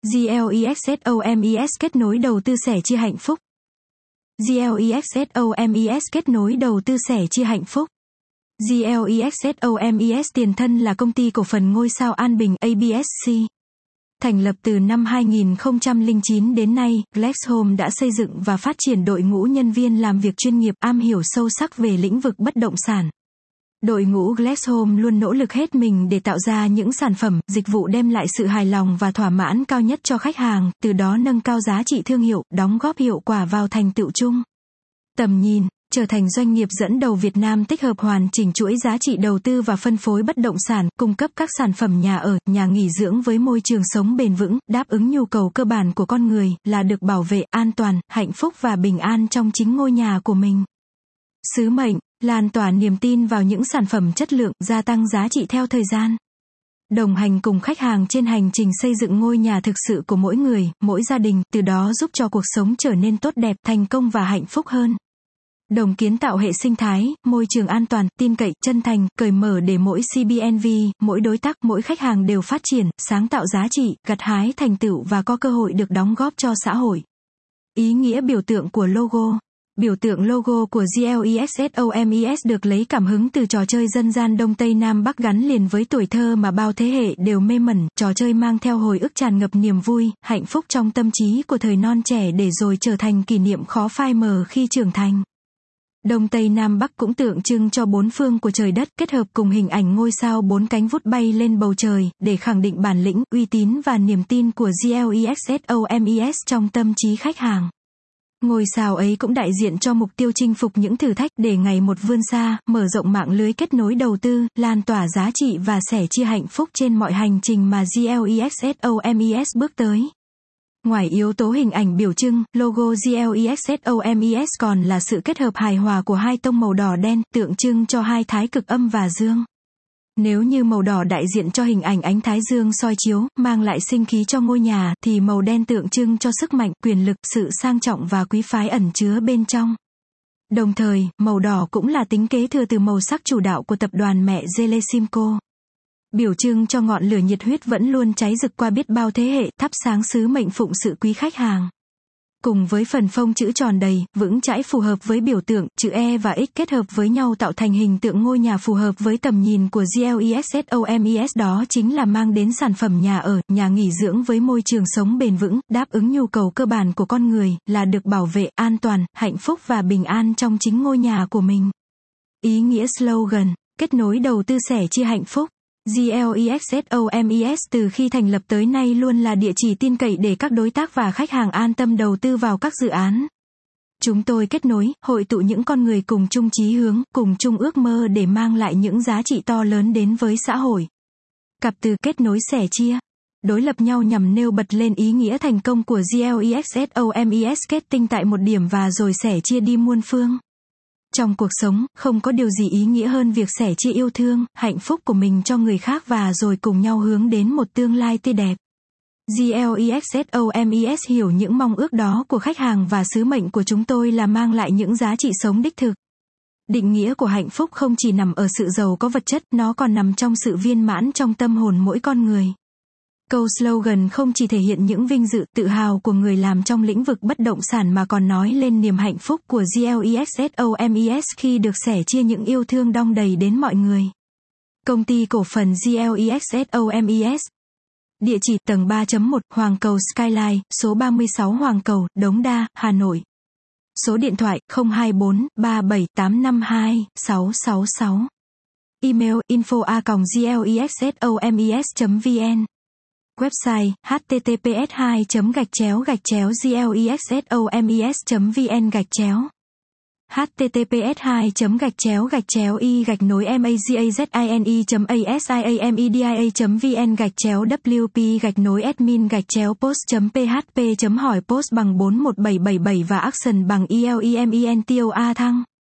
GLEXSOMES kết nối đầu tư sẻ chia hạnh phúc. GLEXSOMES kết nối đầu tư sẻ chia hạnh phúc. GLEXSOMES tiền thân là công ty cổ phần ngôi sao An Bình ABSC. Thành lập từ năm 2009 đến nay, Glexhome đã xây dựng và phát triển đội ngũ nhân viên làm việc chuyên nghiệp am hiểu sâu sắc về lĩnh vực bất động sản. Đội ngũ Glexhome luôn nỗ lực hết mình để tạo ra những sản phẩm, dịch vụ đem lại sự hài lòng và thỏa mãn cao nhất cho khách hàng, từ đó nâng cao giá trị thương hiệu, đóng góp hiệu quả vào thành tựu chung. Tầm nhìn, trở thành doanh nghiệp dẫn đầu Việt Nam tích hợp hoàn chỉnh chuỗi giá trị đầu tư và phân phối bất động sản, cung cấp các sản phẩm nhà ở, nhà nghỉ dưỡng với môi trường sống bền vững, đáp ứng nhu cầu cơ bản của con người, là được bảo vệ, an toàn, hạnh phúc và bình an trong chính ngôi nhà của mình. Sứ mệnh, lan tỏa niềm tin vào những sản phẩm chất lượng, gia tăng giá trị theo thời gian. Đồng hành cùng khách hàng trên hành trình xây dựng ngôi nhà thực sự của mỗi người, mỗi gia đình, từ đó giúp cho cuộc sống trở nên tốt đẹp, thành công và hạnh phúc hơn. Đồng kiến tạo hệ sinh thái, môi trường an toàn, tin cậy, chân thành, cởi mở để mỗi CBNV, mỗi đối tác, mỗi khách hàng đều phát triển, sáng tạo giá trị, gặt hái thành tựu và có cơ hội được đóng góp cho xã hội. Ý nghĩa biểu tượng của logo. Biểu tượng logo của GLEXSOMES được lấy cảm hứng từ trò chơi dân gian Đông Tây Nam Bắc gắn liền với tuổi thơ mà bao thế hệ đều mê mẩn, trò chơi mang theo hồi ức tràn ngập niềm vui, hạnh phúc trong tâm trí của thời non trẻ để rồi trở thành kỷ niệm khó phai mờ khi trưởng thành. Đông Tây Nam Bắc cũng tượng trưng cho bốn phương của trời đất, kết hợp cùng hình ảnh ngôi sao bốn cánh vút bay lên bầu trời, để khẳng định bản lĩnh, uy tín và niềm tin của GLEXSOMES trong tâm trí khách hàng. Ngôi sao ấy cũng đại diện cho mục tiêu chinh phục những thử thách để ngày một vươn xa, mở rộng mạng lưới kết nối đầu tư, lan tỏa giá trị và sẻ chia hạnh phúc trên mọi hành trình mà GLEXSOMES bước tới. Ngoài yếu tố hình ảnh biểu trưng, logo GLEXSOMES còn là sự kết hợp hài hòa của hai tông màu đỏ đen, tượng trưng cho hai thái cực âm và dương. Nếu như màu đỏ đại diện cho hình ảnh ánh thái dương soi chiếu, mang lại sinh khí cho ngôi nhà, thì màu đen tượng trưng cho sức mạnh, quyền lực, sự sang trọng và quý phái ẩn chứa bên trong. Đồng thời, màu đỏ cũng là tính kế thừa từ màu sắc chủ đạo của tập đoàn mẹ Gelesimco. Biểu trưng cho ngọn lửa nhiệt huyết vẫn luôn cháy rực qua biết bao thế hệ, thắp sáng sứ mệnh phụng sự quý khách hàng. Cùng với phần phông chữ tròn đầy, vững chãi phù hợp với biểu tượng, chữ E và X kết hợp với nhau tạo thành hình tượng ngôi nhà phù hợp với tầm nhìn của GLEXSOMES, đó chính là mang đến sản phẩm nhà ở, nhà nghỉ dưỡng với môi trường sống bền vững, đáp ứng nhu cầu cơ bản của con người, là được bảo vệ, an toàn, hạnh phúc và bình an trong chính ngôi nhà của mình. Ý nghĩa slogan, kết nối đầu tư sẻ chia hạnh phúc. GLEXSOMES từ khi thành lập tới nay luôn là địa chỉ tin cậy để các đối tác và khách hàng an tâm đầu tư vào các dự án. Chúng tôi kết nối, hội tụ những con người cùng chung chí hướng, cùng chung ước mơ để mang lại những giá trị to lớn đến với xã hội. Cặp từ kết nối sẻ chia, đối lập nhau nhằm nêu bật lên ý nghĩa thành công của GLEXSOMES kết tinh tại một điểm và rồi sẻ chia đi muôn phương. Trong cuộc sống, không có điều gì ý nghĩa hơn việc sẻ chia yêu thương, hạnh phúc của mình cho người khác và rồi cùng nhau hướng đến một tương lai tươi đẹp. GLEXSOMES hiểu những mong ước đó của khách hàng và sứ mệnh của chúng tôi là mang lại những giá trị sống đích thực. Định nghĩa của hạnh phúc không chỉ nằm ở sự giàu có vật chất, nó còn nằm trong sự viên mãn trong tâm hồn mỗi con người. Câu slogan không chỉ thể hiện những vinh dự, tự hào của người làm trong lĩnh vực bất động sản mà còn nói lên niềm hạnh phúc của GLEXSOMES khi được sẻ chia những yêu thương đong đầy đến mọi người. Công ty cổ phần GLEXSOMES. Địa chỉ tầng 3.1, Hoàng Cầu Skyline, số 36 Hoàng Cầu, Đống Đa, Hà Nội. Số điện thoại 024 3785 666. Email info@glexsomes.vn. Website https://glexsomes.vn https://i-magazine.asiamedia.vn/wp-admin-post.php hỏi post bằng 41777 và action bằng ELEMENTOA thăng